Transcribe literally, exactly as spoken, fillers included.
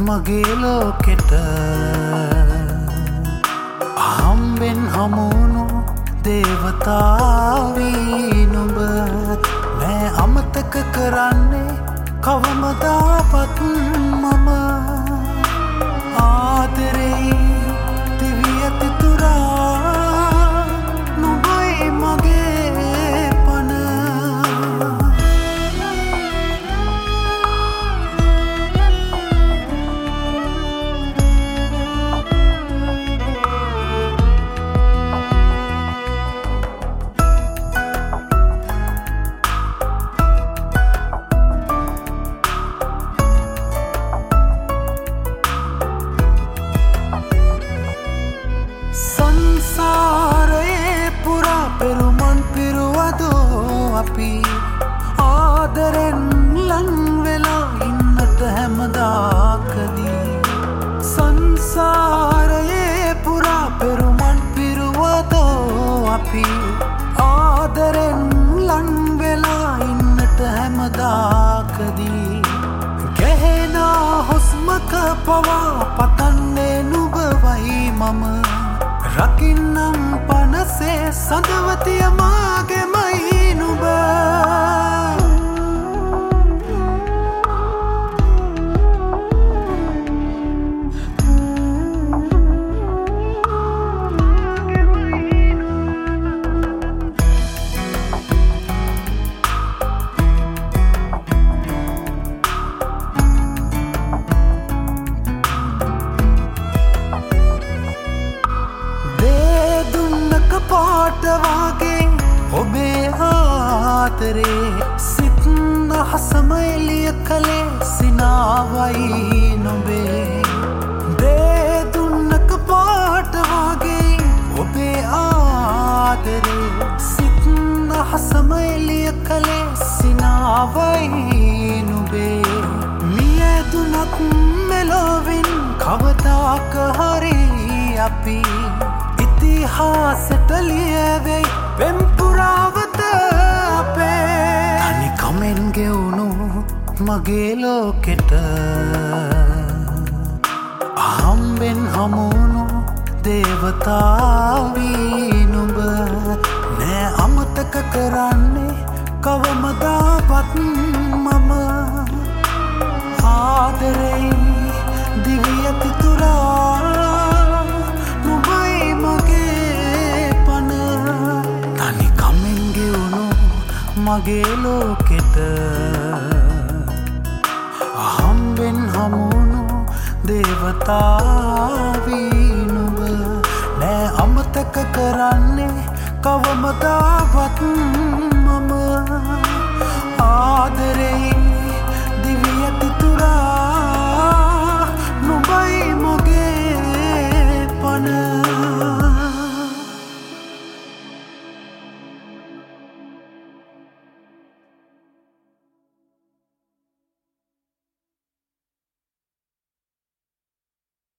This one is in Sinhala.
මගේ ලෝකෙට අහම්බෙන් හමුණු දේවතාවී නුඹ නෑ අමතක කරන්නේ කවමදාවත් මම ආදරේ දිවි ඇති තුරා නුඹයි මගේ පන සංසාරයේ පුරා පෙරුමන් පිරුවදෝ අපි ආදරෙන් ලං වෙලා ඉන්නට හැමදාකදී සංසාරයේ පුරා පෙරුමන් පිරුවදෝ අපි ආදරෙන් ලං වෙලා ඉන්නට හැමදාකදී ගැහෙනා හුස්මක පවා පතන්නේ නුඹවයි මම රකින්නම් පනසේ සඳවතිය මාගෙමයි නුඹ පාට වගේ ඔබේ ආදරේ සිත් අහසම එළිය කලේ සිනාවයි නුඹේ දේ දුන්නක පාට වගේ ඔබේ ආදරේ සිත් අහසම එළිය කලේ සිනාවයි නුඹේ මියදුනත් මෙලොවින් කවදාක හරි අපි ඉතිහාසෙට ලියවෙයි පෙම්පුරාවත අපේ තනි කමෙන් ගෙවුණු මගේ ලෝකෙට අහම්බෙන් හමුණු දේවතාවී නුඹ නෑ අමතක කරන්නේ කවමදාවත් මම ආදරේ දිවි ඇති තුරා මගේ ලෝකෙට අහම්බෙන් හමුණු දේවතාවී නුඹ නෑ අමතක කරන්නේ කවමදාවත් මම ආදරේ